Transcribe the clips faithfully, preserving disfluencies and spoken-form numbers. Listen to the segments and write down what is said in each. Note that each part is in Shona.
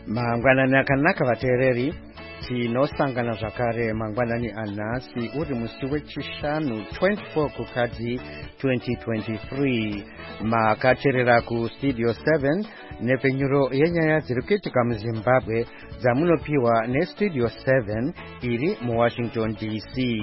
Mangwanani akanaka vateereri, tinosangana zvakare mangwanani anhasi uri musi wechishanu twenty-four kukadzi twenty twenty-three. Makateerera kustudio seven nepfenyuro yenyaya dziri kuitika muZimbabwe dzamunopiwa nestudio seven iri muWashington D C.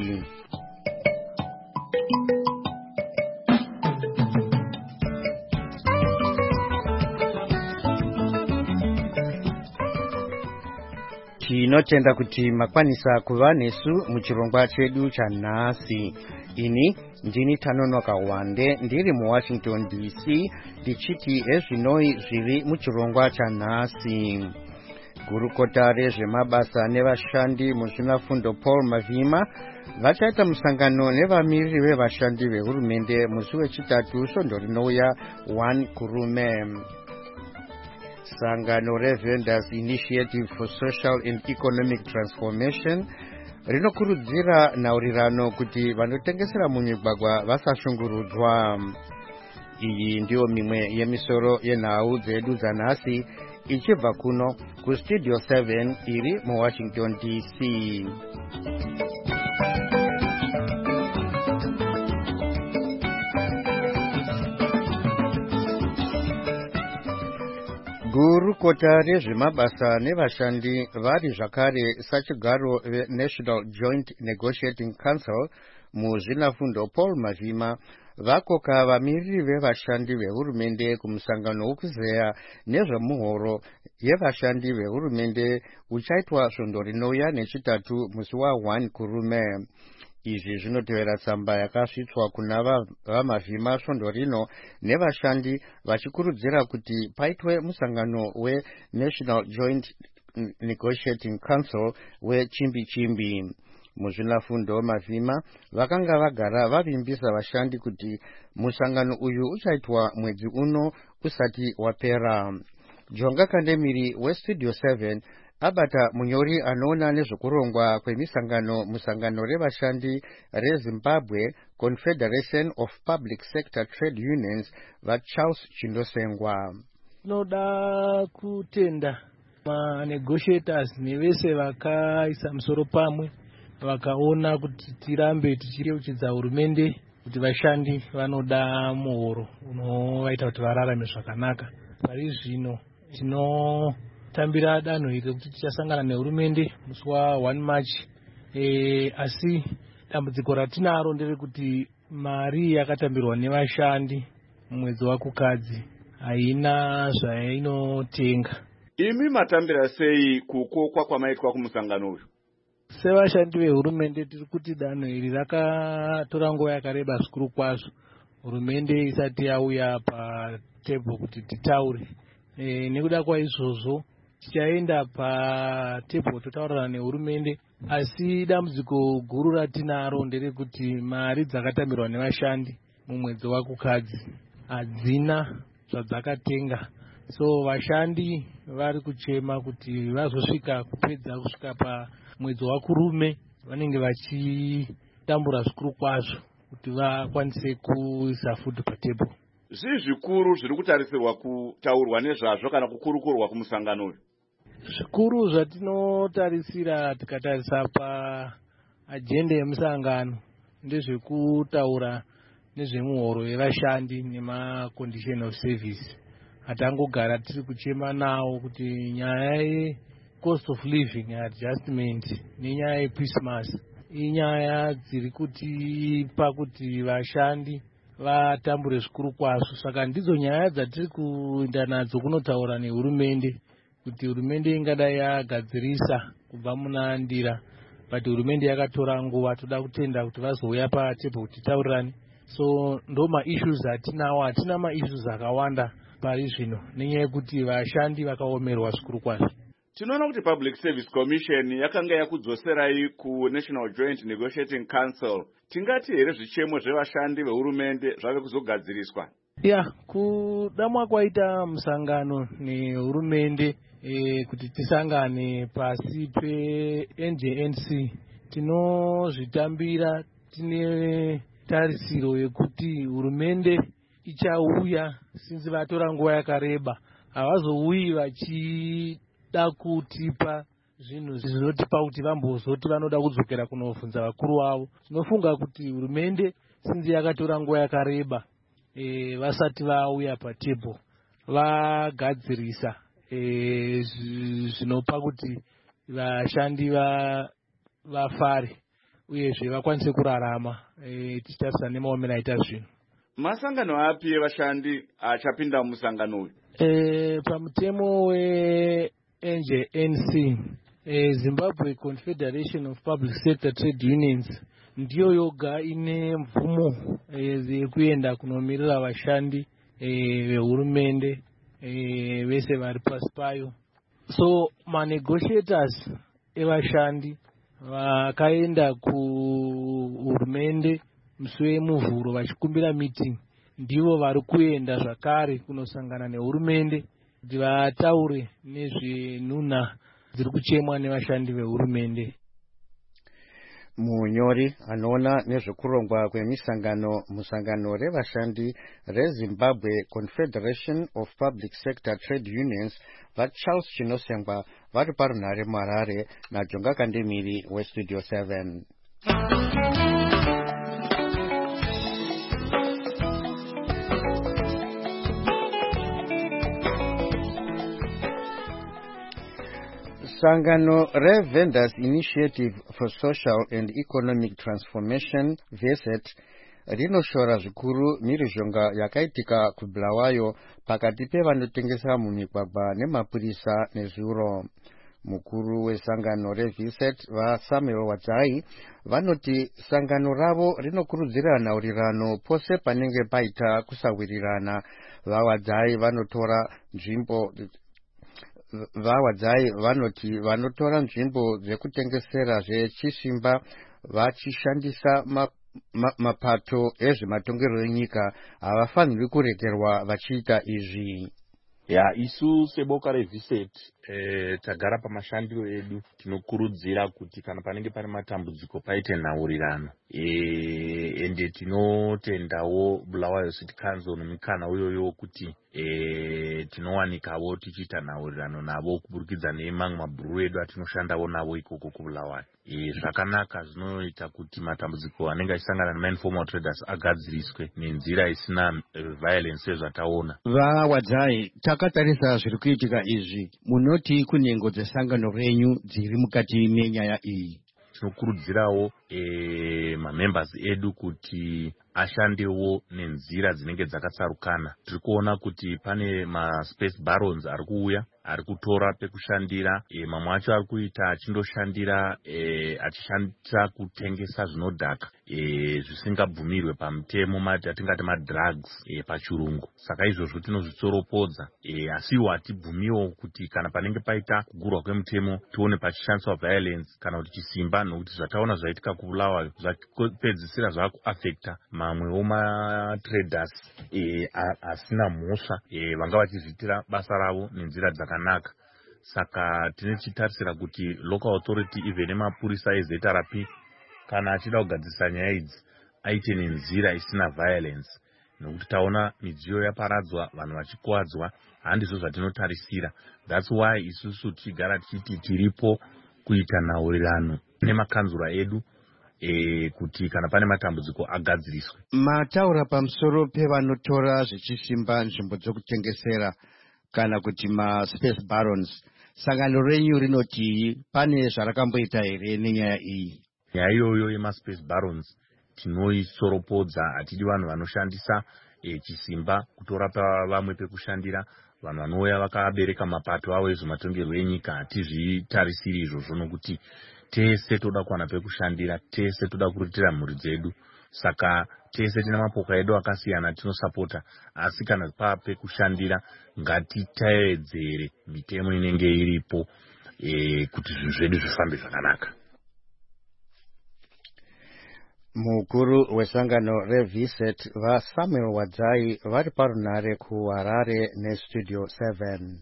Tinotenda kuti makwanisa kuva nesu muchirongwa chedu chanhasi. Ini ndini Tanonoka Wande ndiri muWashington D C ndichiti ezvinoi zviri muchirongwa chanhasi. Gurukota rezvemabasa nevashandi muzvinafundo Paul Mavhima vachaita musangano nevamiriri vevashandi vehurumende musi wechitatu svondo rinouya one Kurume. Sangano reVendors Initiative for Social and Economic Transformation rinokurudzira nhaurirano kuti vanotengesera mumigwagwa vasashungurudzwa. Iyi ndiyo mimwe yemisoro yenhau dzedu dzanhasi ichibva kuno kustudio seven iri muWashington D C. Gurukota rezvemabasa nevashandi vari zvakare sachigaro veNational Joint Negotiating Council muzvinafundo Paul Mavhima vakoka vamiriri vevashandi vehurumende kumusangano wekuzeya nezvemuhoro yevashandi vehurumende uchaitwa svondo rinouya nechitatu musi wa one Kurume. Izvi zvinotevera tsamba yakasvitswa kuna vaMavhima svondo rino nevashandi vachikurudzira kuti paitwe musangano weNational Joint Negotiating Council wechimbi chimbi. Muzvinafundo Mavhima vakanga vagara vavimbisa vashandi kuti musangano uyu uchaitwa mwedzi uno usati wapera. Jonga Kandemiri westudio seven abata munyori anoona nezvekurongwa kwemisangano musangano revashandi reZimbabwe Confederation of Public Sector Trade Unions vaCharles Chindosengwa. Noda kutenda ma negotiators nevese vakaisa musoro pamwe vakaona kuti tirambe tichireuchidza hurumende kuti vashandi vanoda muhoro unovaita kuti vararame zvakanaka. Pari zvino tino tambira danho iri kuti tichasangana nehurumende musi wa one March, e, asi dambudziko ratinaro nderekuti mari yakatambirwa nevashandi mumwedzi wakukadzi haina zvainotenga. Imi matambira sei kukokwa kwamaitwa kumusangano uyu? Sevashandi vehurumende tiri kuti danho iri rakatora nguva yakareba zvikuru kwazvo hurumende isati yauya patebho kuti titaure. E, nekuda kwaizvozvo tichaenda patebho totaurana nehurumende, asi dambudziko guru ratinaro nderekuti mari dzakatambirwa nevashandi mumwedzi wakukadzi hadzina zvadzakatenga. So vashandi vari kuchema kuti vazosvika kupedza kusvika pamwedzi waKurume vanenge vachitambura zvikuru kwazvo kuti vakwanise kuisa futi patebho. Zvii zvikuru zviri kutarisirwa kutaurwa nezvazvo kana kukurukurwa kumusangano uyu? Zvikuru zvatinotarisira tikatarisa paajenda yemusangano ndezvekutaura nezvemuhoro yevashandi nemacondition of service. Hatangogara tiri kuchema nawo kuti nyaya yecost of living adjustment nenyaya yeChristmas inyaya dziri kutipa kuti vashandi vatambure zvikuru kwazvo. Saka ndidzo nyaya dzatiri kuenda nadzo kunotaura nehurumende kuti hurumende ingadai yagadzirisa kubva muna ndira, but hurumende yakatora nguva. Toda kutenda kuti vazouya patebho kuti taurirane. So ndo maissues atinawo, hatina maissues akawanda pari zvino nenyaya yekuti vashandi vakaomerwa zvikuru kwazvo. Tinoona kuti Public Service Commission yakanga yakudzoserai kuNational Joint Negotiating Council. Tingati here zvichemo zvevashandi vehurumende zvave kuzogadziriswa? Ya, kudamwa kwaita musangano nehurumende e, kuti tisangane pasi peN J N C tinozvitambira tine tarisiro yekuti hurumende ichauya since vatora nguva yakareba. Havazouyi vachi vanoda kutipa zvinhu zvinotipa kuti vambozoti vanoda kudzokera kunobvunza vakuru vavo. Tinofunga kuti hurumende sinzi yakatora nguva yakareba e, vasati vauya patebho vagadzirisa e, zvinopa kuti vashandi va, vafare uyezve vakwanise kurarama e, tichitarisa nemaomero aita zvinhu. Masangano api evashandi achapinda musangano uyu? E, pamutemo we-N J N C e, Zimbabwe Confederation of Public Sector Trade Unions ndiyo yoga ine mvumo yekuenda e, kunomirira vashandi vehurumende e, vese vari pasi payo. So manegotiators evashandi vakaenda kuhurumende musi wemuvhuro vachikumbira meeting ndivo vari kuenda zvakare kunosangana nehurumende kuti vataure nezvenhunha dziri kuchemwa nevashandi vehurumende. Munyori anoona nezvekurongwa kwemisangano musangano revashandi reZimbabwe Confederation of Public Sector Trade Unions vaCharles Chinosengwa vari parunhare muHarare naJonga Kandemiri weStudio seven. Sangano re-Vendors Initiative for Social and Economic Transformation VESET rinoshora zvikuru mhirizhonga yakaitika kuBulawayo pakati pevanotengesa mumigwagwa nemapurisa nezuro. Mukuru wesangano reVESET vaSamuel Wadzai vanoti sangano ravo rinokurudzira nhaurirano pose panenge paita kusawirirana. VaWadzai vanotora nzvimbo VaWadzai vanoti vanotora nzvimbo dzekutengesera zvechisimba vachishandisa ma, ma, mapato ezvematongerero enyika havafanirwi kuregerwa vachiita izvi. Ya isu seboka reVESET eh, tagara pamashandiro edu tinokurudzira kuti kana panenge pane matambudziko paite nhaurirano eh, ende tinotendawo Bulawayo City Council nemikana uyoyo kuti eh, tinowanikavo tichiita nhaurirano navo kuburikidza nemamwe mabhuru edu atinoshandawo navo ikoko kuBulawayo. E, zvakanaka zvinoita kuti matambudziko anenge achisangana nemainformal traders agadziriswe nenzira isina violence sezvataona. VaWadzai, takatarisa zviri kuitika izvi, munoti kunhengo dzesangano renyu dziri mukati menyaya iyi? Tinokurudzirawo e, mamembers edu kuti ashandewo nenzira dzinenge dzakatsarukana. Tiri kuona kuti pane maspace barons ari kuuya ari kutora pekushandira, e, mamwe acho ari kuita achindoshandira e, achishandisa kutengesa zvinodhaka e, zvisingabvumirwe pamutemo mati atingati madrugs e, pachirungu. Saka izvozvo tinozvitsoropodza e, asiwo hatibvumiwo kuti kana panenge paita kugurwa kwemutemo tione pachishandiswa violence kana kuti chisimba, nokuti zvataona zvaitika kuBulawayo zvapedzisira zvakuafecta mamwewo matraders e, asina mhosva e, vanga vachizviitira basa ravo nenzira dzakanaka. Saka tinochitarisira kuti local authority even nemapurisa ezeta rapi kana achida kugadzirisa nyaya idzi aite nenzira isina violence, nokuti taona midziyo yaparadzwa, vanhu vachikuwadzwa, handizvo zvatinotarisira. That's why isusu tichigara tichiti tiripo kuita nhaurirano nemakanzura edu e, kuti kana pane matambudziko agadziriswe. Mataura pamusoro pevanotora zvechisimba nzvimbo dzokutengesera kana kuti maspace barons, sangano renyu rinoti pane zvarakamboita here nenyaya iyi? Nyaya iyoyo yemaspace barons tinoisoropodza. Hatidi vanhu vanoshandisa e, chisimba kutora pavamwe pekushandira, vanhu vanouya vakabereka mapato avo ezvematongerwo enyika. Hatizvitarisiri izvozvo nokuti tese toda kuwana pekushandira, tese toda kuriritira mhuri dzedu. Saka tese tina mapoka edu akasiyana tinosapota, asi kana pa pekushandira ngatitevedzere mitemo inenge iripo e, kuti zvinhu zvedu zvifambe zvakanaka. Mukuru wesangano reVESET vaSamuel Wadzai vari parunhare kuHarare neStudio seven.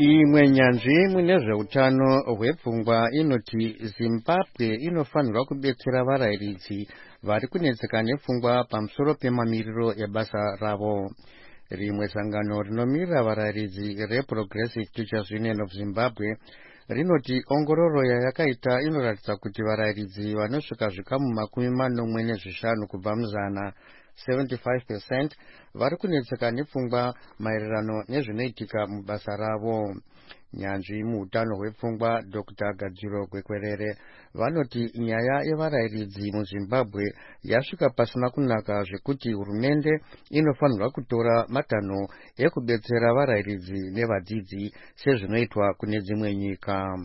imwe nyanzvi mune zveutano hwepfungwa inoti Zimbabwe inofanirwa kubetsera varayiridzi vari kunetseka nepfungwa pamusoro pemamiriro ebasa ravo. Rimwe sangano rinomirira varayiridzi reProgressive Teachers Union of Zimbabwe rinoti ongororo yayakaita inoratidza kuti varayiridzi vanosvika zvikamu makumi manomwe nezvishanu kubva muzana seventy-five percent vari kunetseka nepfungwa maererano nezvinoitika mubasa ravo. Nyanzvi muutano hwepfungwa Doctor Gadziro Kwekwerere vanoti nyaya yevarayiridzi muZimbabwe yasvika pasina kunaka zvekuti hurumende inofanirwa kutora matanho ekubetsera varayiridzi nevadzidzi sezvinoitwa kune dzimwe nyika.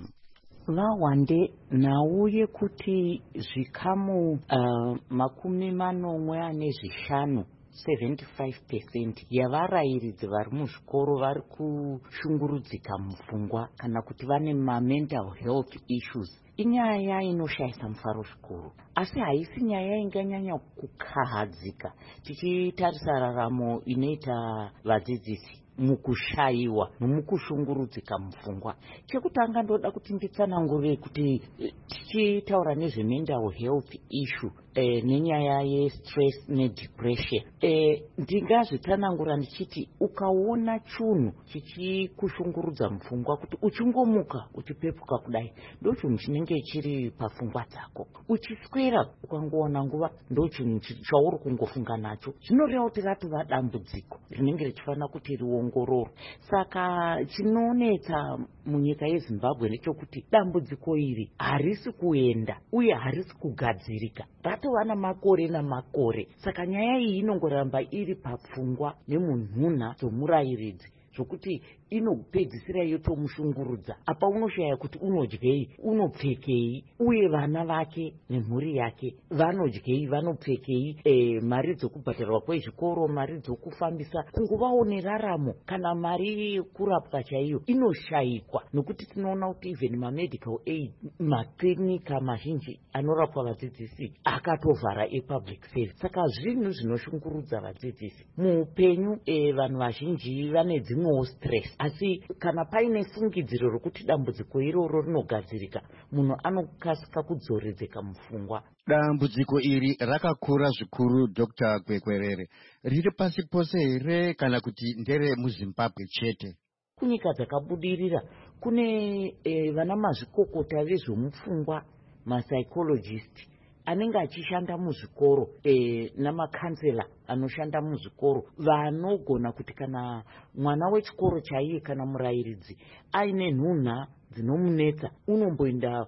Vawande nauye kuti zvikamu uh, makumi manomwe ane zvishanu seventy-five percent yavarayiridzi vari muzvikoro vari kushungurudzika mupfungwa kana kuti vane ma-mental health issues. Inyaya inoshayisa mufaro zvikuru, asi haisi nyaya inganyanya kukahadzika tichitarisa raramo inoita vadzidzisi mukushayiwa nomukushungurudzika mupfungwa. Chekutanga ndoda kuti nditsanangure kuti tichitaura nezve-mental health issue e, nenyaya ye-stress ne-depression, e, ndingazvitsanangura ndichiti ukaona chunhu chichikushungurudza mupfungwa kuti uchingomuka uchipepuka kudai ndo chinhu chinenge chiri papfungwa dzako, uchiswera ukangowana nguva ndo chinhu chauri kungofunga nacho, zvinoreva kuti ratova dambudziko rinenge richifanira kuti riongororwe. Saka chinonetsa munyika yeZimbabwe ndechekuti dambudziko iri harisi kuenda uye harisi kugadzirika, ratova namakore namakore. Saka nyaya iyi inongoramba iri papfungwa nemunhuna dzomurayiridzi zvokuti inopedzisira yotomushungurudza. Apa unoshaya kuti unodyei, unopfekei, uye vana vake nemhuri yake vanodyei, vanopfekei, e, mari dzokubhadharwa kwezvikoro, mari dzokufambisa, kungovawo neraramo kana mari kurapwa chaiyo inoshayikwa, nokuti tinoona kuti even ma-medical aid, maklinika mazhinji anorapwa vadzidzisi akatovhara epublic service. Saka zvinhu zvinoshungurudza vadzidzisi muupenyu. E, vanhu vazhinji vane dzimwewo stress, asi kana paine fungidziro rokuti dambudziko iroro rinogadzirika, munhu anokasika kudzoredzeka mupfungwa. Dambudziko iri rakakura zvikuru. Doctor Kwekwerere, riri pasi pose here kana kuti ndere muZimbabwe chete? Kunyika dzakabudirira kune e, vana mazvikokota vezvomupfungwa, ma-psychologist anenge achishanda muzvikoro, e, namakansela anoshanda muzvikoro, vanogona kuti kana mwana wechikoro chaiye kana murayiridzi aine nhunha dzinomunetsa unomboenda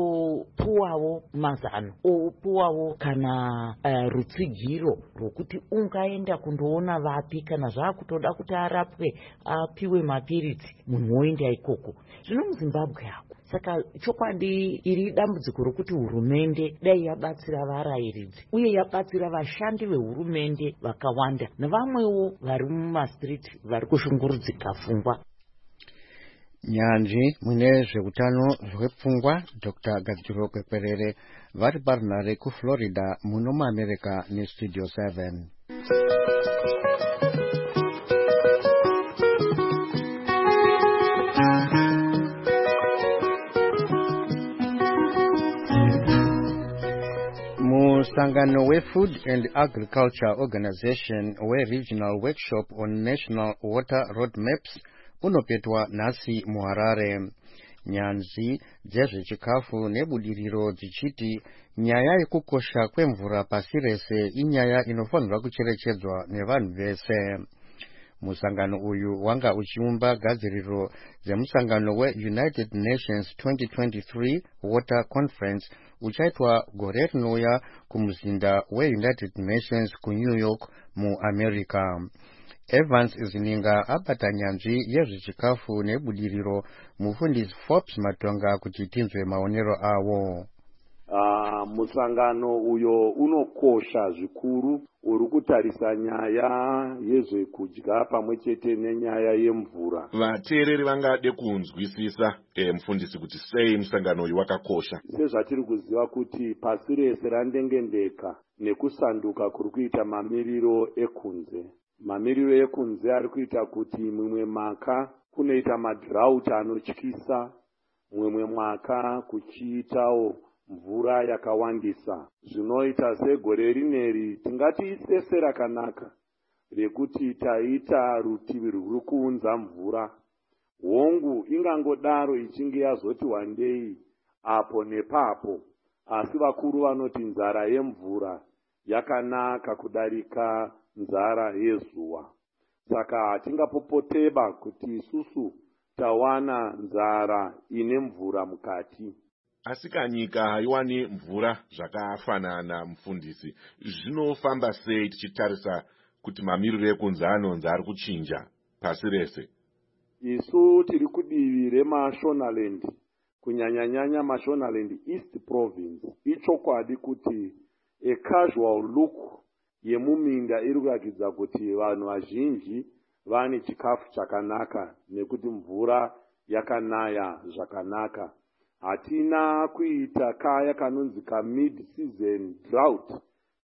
ondopuwawo mazano, opuwawo kana uh, rutsigiro rwokuti ungaenda kundoona vapi, kana zvaakutoda kuti arapwe apiwe mapiritsi munhu woenda ikoko. Zvino muZimbabwe yako. Saka chokwadi iri dambudziko rokuti hurumende dai yabatsira varayiridzi uye yabatsira vashandi vehurumende vakawanda nevamwewo vari mumastreet vari kushungurudzika pfungwa. Nyanzvi mune zveutano hwepfungwa Doctor Gadziro Kwekwerere vari parunhare kuFlorida muno muAmerica neStudio seven. Musangano weFood and Agriculture Organization we-Regional Workshop on National Water Roadmaps unopetwa nhasi muHarare. Nyanzvi dzezvechikafu nebudiriro dzichiti nyaya yekukosha kwemvura pasi rese inyaya inofanirwa kucherechedzwa nevanhu vese. Musangano uyu wanga uchiumba gadziriro dzemusangano we-United Nations twenty twenty-three Water Conference uchaitwa gore rinouya kumuzinda we-United Nations kuNew York muAmerica. Evans Zininga abata nyanzvi yezvechikafu nebudiriro mufundisi Forbes Matonga kuti tinzwe maonero awo. Uh, musangano uyo unokosha zvikuru, uri kutarisa nyaya yezvekudya pamwe chete nenyaya yemvura. Vateereri vangade kunzwisisa e, mufundisi kuti sei musangano uyu wakakosha. Sezvatiri kuziva kuti pasi rese randengendeka nekusanduka kuri kuita mamiriro ekunze. Mamiriro ekunze ari kuita kuti mimwe maka kunoita madrought anotyisa, mumwe mwaka kuchiitawo mvura yakawandisa. Zvinoita segore rineri tingati isese rakanaka rekuti taita rutivi rwuri kuunza mvura. Hongu ingangodaro ichinge yazoti wandei apo nepapo, asi vakuru vanoti nzara yemvura yakanaka kudarika nzara yezuva. Saka hatingapopoteba kuti isusu tawana nzara ine mvura mukati. Asi kanyika haiwani mvura zvakafanana, mufundisi, zvinofamba sei tichitarisa kuti mamiriro ekunze anonzi ari kuchinja pasi rese? Isu tiri kudivi remashonaland, kunyanyanyanya mashonaland East Province. Ichokwadi kuti a casual look yemuminda iri kurakidza kuti vanhu vazhinji vane chikafu chakanaka nekuti mvura yakanaya zvakanaka. Hatina kuita kaya kanonzi ka mid season drought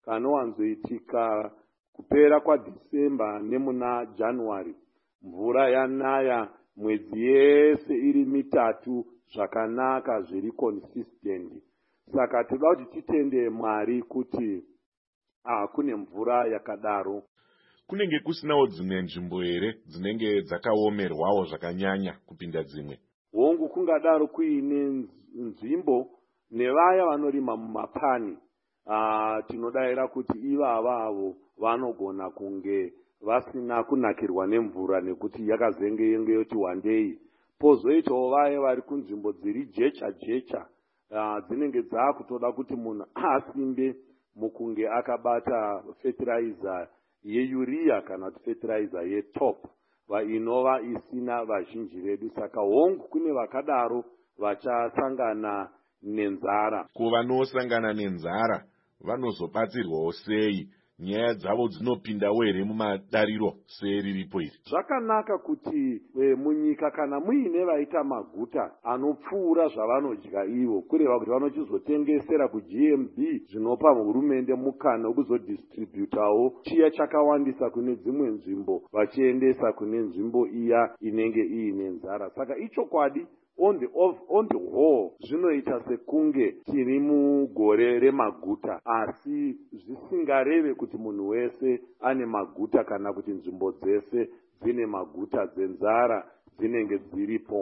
kanowanzoitika kupera kwaDisemba nemuna January. Mvura yanaya mwedzi yese iri mitatu zvakanaka zviri consistent. Saka toda kuti titende Mwari kuti ah, kune mvura yakadaro. Kunenge kusinawo dzimwe nzvimbo here dzinenge dzakaomerwawo zvakanyanya kupinda dzimwe? Hongu kungadaro kuine nzvimbo nevaya vanorima mumapani. Ah, tinodayira kuti ivava avo vanogona kunge vasina kunakirwa nemvura nekuti yakazenge yenge yoti wandei. Pozoitawo vaya vari kunzvimbo dziri jecha jecha, ah, dzinenge dzakutoda kuti munhu asimbe mukunge akabata fertilizer yeurea kana fertilizer yetop, va inova isina vazhinji vedu. Saka hongu kune vakadaro vachasangana nenzara. Kuvanosangana nenzara vanozobatsirwawo sei? Nyaya dzavo dzinopindawo here mumadariro seriripo iri? Zvakanaka kuti e, munyika kana muine vaita maguta anopfuura zvavanodya ivo, kureva kuti vanochizotengesera kuG M B, zvinopa hurumende mukana wekuzodistributawo chiya chakawandisa kune dzimwe nzvimbo vachiendesa kune nzvimbo iya inenge iine nzara. Saka ichokwadi on the, of, on the whole zvinoita sekunge tiri mugore remaguta, asi zvisingareve kuti munhu wese ane maguta kana kuti nzvimbo dzese dzine maguta. Dzenzara dzinenge dziripo.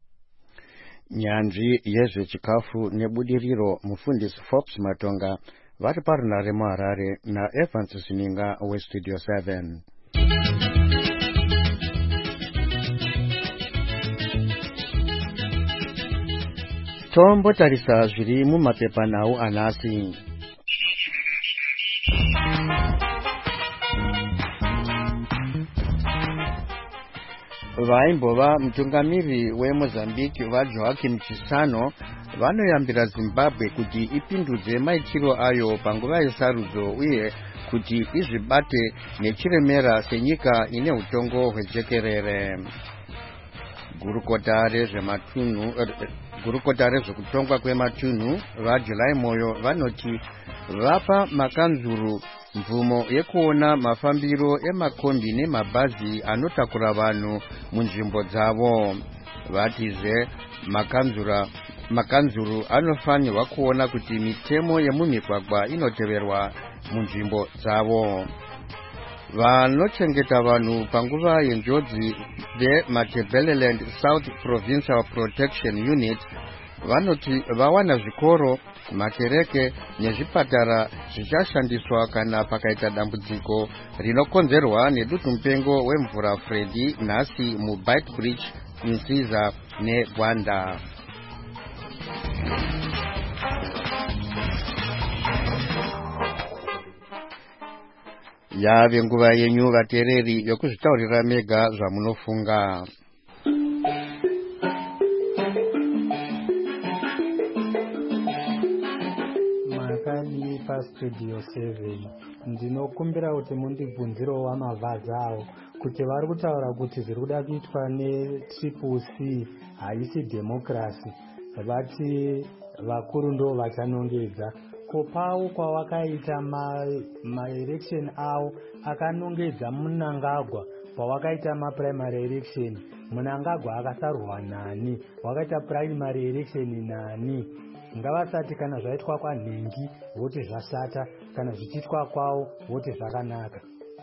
Nyanzvi yezvechikafu nebudiriro, mufundisi Forbes Matonga vari parunare muHarare naEvans Zininga weStudio seven. Tombotarisa zviri mumapepanhau anhasi. Vaimbova mutungamiri weMozambique vaJoaquim Chissano vanoyambira Zimbabwe kuti ipindudze maitiro ayo panguva yesarudzo uye kuti izvibate nechiremera senyika ine utongo hwejekerere. Gurukota rezvematunhu gurukota rezvekutongwa kwematunhu vaJulai Moyo vanoti vapa makanzuru mvumo yekuona mafambiro emakombi nemabhazi anotakura vanhu munzvimbo dzavo. Vatizve makanzura makanzuru anofanirwa kuona kuti mitemo yemumigwagwa inoteverwa munzvimbo dzavo. Vanochengeta vanhu panguva yenjodzi veMatabeleland South Provincial Protection Unit vanoti vawana zvikoro, makereke nezvipatara zvichashandiswa kana pakaita dambudziko rinokonzerwa nedutu mupengo wemvura Freddy nhasi muBeitbridge, Nsiza neGwanda. Yave nguva yenyu vateereri yokuzvitaurira mega zvamunofunga. Makadi paStudio seven ndinokumbira kuti mundibvunzirewo mabvazi avo kuti vari kutaura kuti zviri kuda kuitwa netriple C haisi democracy, vati vakuru ndo vachanongedza. Kopawo kwavakaita maelection avo akanongedza Mnangagwa pawakaita maprimary election Mnangagwa akasarwa nani, wakaita primary election nani. Ngavasati kana zvaitwa kwanhengi voti zvashata, kana zvichiitwa kwawo voti zvakanaka.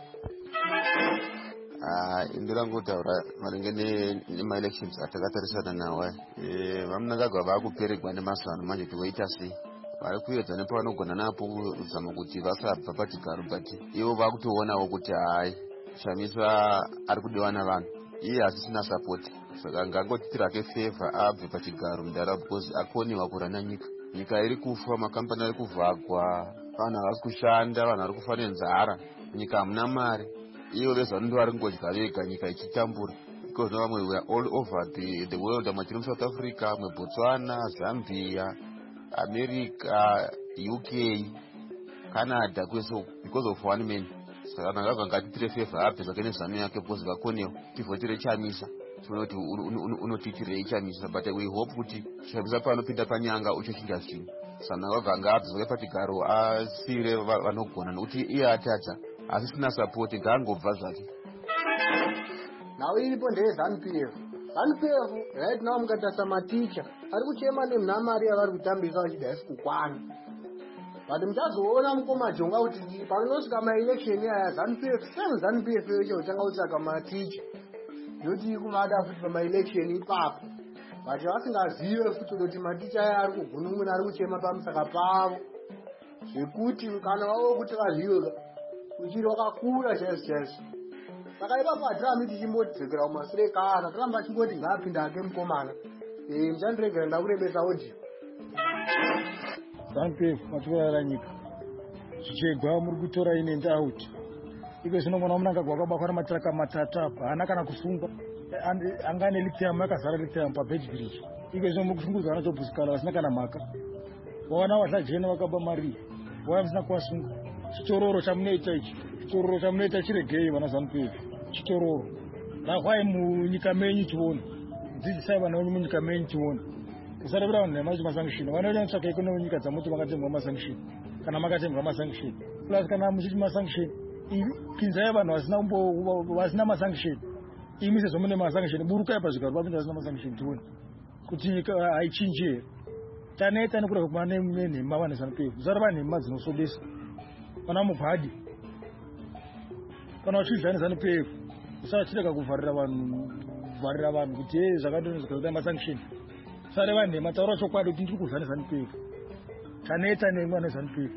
Ah, indirangotaura maringe nemaelections atakatarisana nawo. Eh, vaMnangagwa vakuperegwa nemazano manje kuti voita sei. Vari kuedza nepavanogona napo kuzama kuti vasabva pachigaro, but ivo vakutoonawo kuti hai Shamisa ari kudiwa navanhu, iye asisina support. Saka ngangoti rake favor abve pachigaro mudhara, because akoniwa kurana nyika. Nyika iri kufa, makampani ari kuvhagwa, vanhu havasi kushanda, vanhu vari kufa nenzara, nyika hamuna mari. Ivo vezanu ndo vari kungodya vega, nyika ichitambura. Because now we are all over the, the world, amachiri South Africa, Botswana, Zambia, America, U K, Canada, because of one man. Saka Mnangagwa ngatitire favor abve zvake nezano yake, because vakoniwa tivhotire Chamisa. Tinoti unotitirei Chamisa, but we hope kuti Chamisa paanopinda panyanga uchochinja zvinhu. Saka Mnangagwa ngaabve zvake pachigaro asire vanogona, nokuti iye atadza asisina support, ngaangobva zvake. Nawo iripo ndezanu P F. Zanu P F right now mukatasa maticha ari kuchema nemari yavari kutambisa vachida isi kukwana. But muchazoona mukomajonga kuti panonosvika maelection aya Zanu P F, same Zanu P F yocho utanga kutsvaka maticha yoti kumada futi pamaelection ipapo. But vasingazive futi kuti maticha aya ari kugunun'una, ari kuchema pamusaka pavo zvekuti kana wavo kuti vazive uchiri wakakura chaizvo chaizvo. Saka ipapo hatirami tichimbodzekera kumashure kana toramba chingoti ngaapinda ake mukomana. Eh, muchandiregera ndakurebesa audio. Zanu P F matorara nyika zvichegwa muri kutora ine ndauti iko zvinongona Mnangagwa wakabakwa namatiraka matatu apa, haana kana kusungwa, angane lithium akazara lithium pabedge bridge. Iko zvino muri kushungudza vana tobhusikana vasina kana mhaka, vaona vasajena vakaba mari, vaya musina kuvasunga. Chitororo chamunoita ichi, chitororo chamunoita chiregei vana Zanu P F, chitororo rahwai munyika menyu chiona, dzidzisai vana venyu munyika menyu chiona. Usarabira vanhu nemachi masanction, vanoita kutsvaka ikonomi nyika dzamuti makatengwa masanction, kana makatengwa masanction. Plus kana muchiti masanction, pinzai vanhu vasina umbo vasina masanction, imi sezvo mune masanction, burukai pazvigaro papinda vasina masanction tione kuti nyika haichinje. Taneta nekuda kwekuma nenhema vane Zanu P F, usarava nhema dzinosodesa. Kana mubhadhi kana uchidza nezanu P F, usachirega kuvharira vanhu kuvharira vanhu kuti hey zvakandonzika kuita masanction. Sareva nhema, taura chokwadi kuti ndiri kudza nezanu P F, taneta nhema nezanu P F.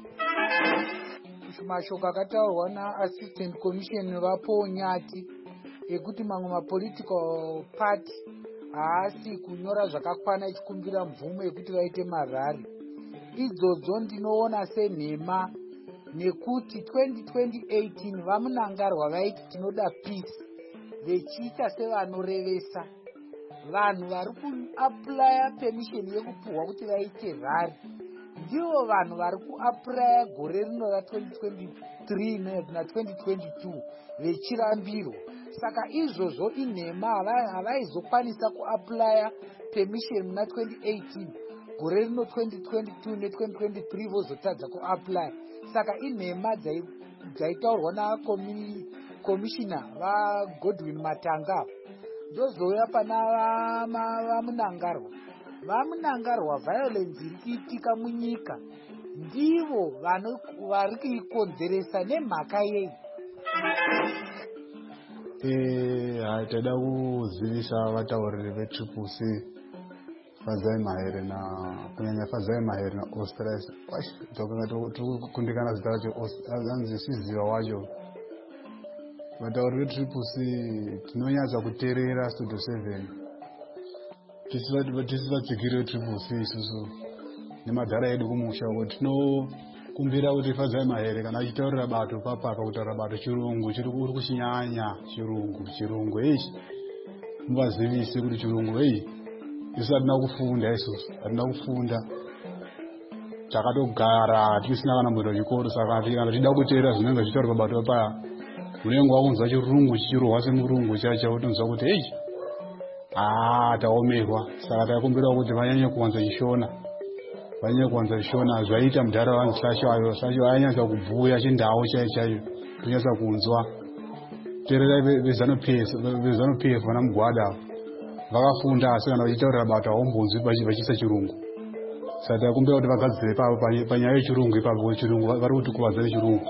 Mashoko akataurwa naAssistant Commission vapo Nyati ekuti mamwe mapolitical party haasi kunyora zvakakwana ichikumbira mvumo yekuti vaite marari, idzodzo ndinoona senhema, nekuti twenty eighteen vaMnangagwa vaiti tinoda peace, vechiita sevanorevesa. Vanhu vari kuapply permission yekupuhwa kuti vaite rari ndivo vanhu vari kuapply gore rino ra twenty twenty-three na twenty twenty-two vechirambirwa. Saka izvozvo inhema, havaizokwanisa kuapply permission muna twenty eighteen, gore rino twenty twenty-two ne twenty twenty-three vozotadza kuapply. Saka inhema dzaitaurwa nakomishina vaGodwin Matanga ndozouya pana vaMnangagwa. VaMnangagwa violence iri kuitika munyika ndivo vari kuikonzeresa nemhaka yei. Eh, taida kuzivisa vatauriri vetriple C Fadzai Mahere na kunyanya Fadzai Mahere na Australia. Wash tokanga tukundikana zita racho anzi siziva wacho. Vatauriri vetriple C tinonyatsa kuteerera Studio seven. Tisizadzikire triple C isusu nemadhara edu kumusha kuti tinokumbira kuti Fadzai Mahere kana achitaurira bato papapa kutaura bato chirungu chiri kuri kuchinyanya chirungu chirungu ichi muvazivise kuti chirungu ei isu hatina kufunda isusu hatina kufunda takatogara tisina kana mbudo chikoro. Saka kana tida kuteera zvinenge zvichitaurwa bato paya unenge wakunzwa chirungu chichirohwa semurungu chacho utonzwa kuti ei ah taomerwa. Saka takumbira kuti vanyanye kuwanza chishona, vanyanye kuwanza chishona zvaita mudhara vanhu sacho ayo sacho anyatsa kubhuya chindau chaiyo chaiyo tonyatsa kunzwa teerera vezanu p f vana mugwada vakafunda asi kana vachitaurira bato haumbonzwi vachiisa chirungu. Saka takumbira kuti vagadzire ipapo panyaya yechirungu ipapo, chirungu vari kutikuvadza nechirungu.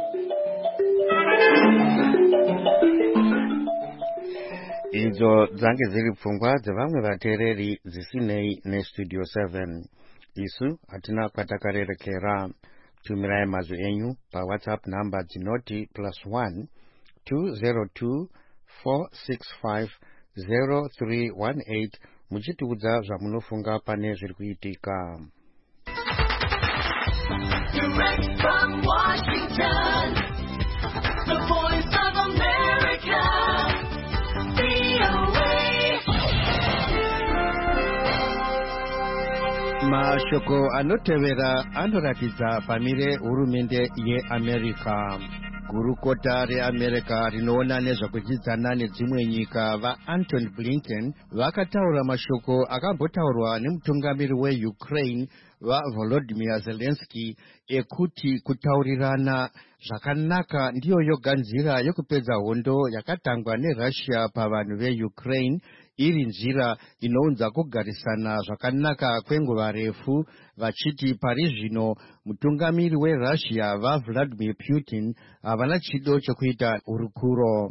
Idzo dzange dziri pfungwa dzevamwe vateereri dzisinei nestudio seven. Isu hatina kwatakarerekera. Tumirai mazwi enyu pawhatsapp namba dzinoti plus one two zero two four six five zero three one eight muchitiudza zvamunofunga pane zviri kuitika. Direct from Washington, the voice of America, V O A. Mashoko anotevera anoratidza pamire hurumende yeAmerica. Gurukota reAmerica rinoona nezvakudzidzana nedzimwe nyika vaAntony Blinken vakataura mashoko akambotaurwa nemutungamiri weUkraine vaVolodymyr Zelensky ekuti kutaurirana zvakanaka ndiyo yoga nzira yokupedza hondo yakatangwa neRussia pavanhu veUkraine, iri nzira inounza kugarisana zvakanaka kwenguva refu, vachiti pari zvino mutungamiri weRussia vaVladimir Putin havana chido chekuita hurukuro.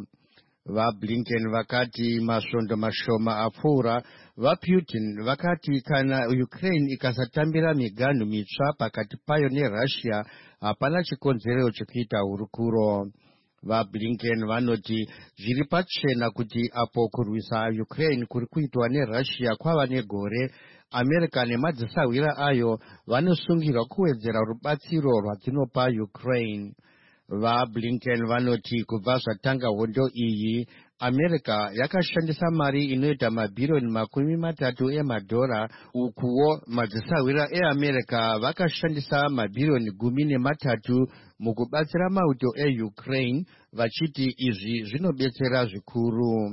VaBlinken vakati masvondo mashoma apfuura, vaPutin vakati kana Ukraine ikasatambira miganhu mitsva pakati payo neRussia hapana chikonzero chekuita hurukuro. VaBlinken vanoti zviri pachena kuti apo kurwisa Ukraine kuri kuitwa neRussia kwava negore, America nemadzisawira ayo vanosungirwa kuwedzera rubatsiro rwadzinopa Ukraine. VaBlinken vanoti kubva zvatanga hondo iyi, America yakashandisa mari inoita mabhiriyoni makumi matatu emadhora, ukuwo madzisawira eAmerica vakashandisa mabhiriyoni gumi nematatu mukubatsira mauto eUkraine, vachiti izvi zvinobetsera zvikuru.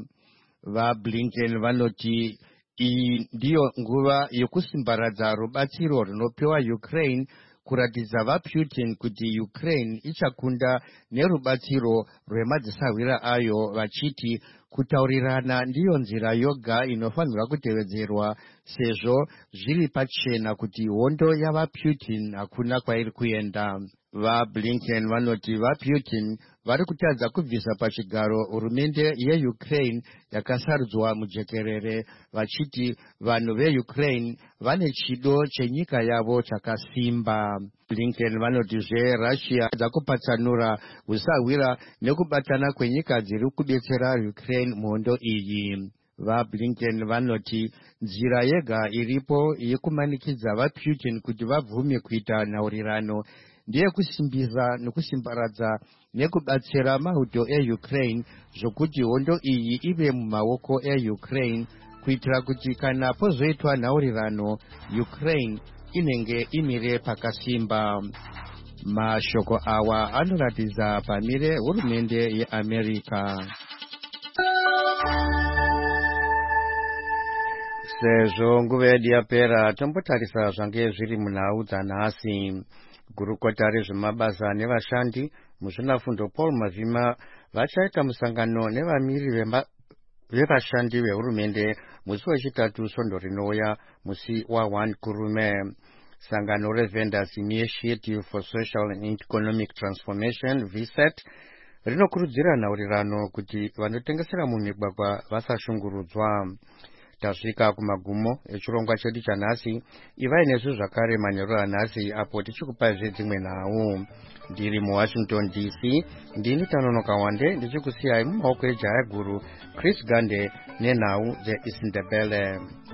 VaBlinken vanoti iyi ndiyo nguva yokusimbaradza rubatsiro runopiwa Ukraine, kuratidza vaPutin kuti Ukraine ichakunda nerubatsiro rwemadzisawira ayo, vachiti kutaurirana ndiyo nzira yoga inofanirwa kutevedzerwa, sezvo zviri pachena kuti hondo yavaPutin hakuna kwairi kuenda. VaBlinken vanoti vaPutin vari kutadza kubvisa pachigaro hurumende yeUkraine yakasarudzwa mujekerere, vachiti vanhu veUkraine vane chido chenyika yavo chakasimba. Blinken vanotizve Russia dzakupatsanura usawira nekubatana kwenyika dziri kubetsera Ukraine muhondo iyi. VaBlinken vanoti nzira yega iripo yekumanikidza vaPutin kuti vabvume kuita nhaurirano ndiye kusimbisa nekusimbaradza nekubatsira mauto eUkraine, zvokuti hondo iyi ive mumaoko eUkraine, kuitira kuti kana pozoitwa nhaurirano Ukraine inenge imire pakasimba. Mashoko awa anoratidza pamire hurumende yeAmerica. Sezvo nguva yedu yapera, tombotarisa zvange zviri munhau dzanhasi. Gurukota rezvemabasa nevashandi muzvinafundo Paul Mavhima vachaita musangano nevamiri vevashandi vehurumende musi wechitatu svondo rinouya, musi waone kurume. Sangano reVendors Initiative for Social and Economic Transformation V S E T rinokurudzira nhaurirano kuti vanotengesera mumigwagwa vasashungurudzwa. Tasvika kumagumo echirongwa chedu chanhasi. Ivai nesu zvakare manheru anhasi apo tichikupai dzimwe nhau. Ndiri muWashington D C, ndini Tanonoka Wande ndichikusiyai mumaoko ejaya guru Chris Gande nenhau dzeIsindebele.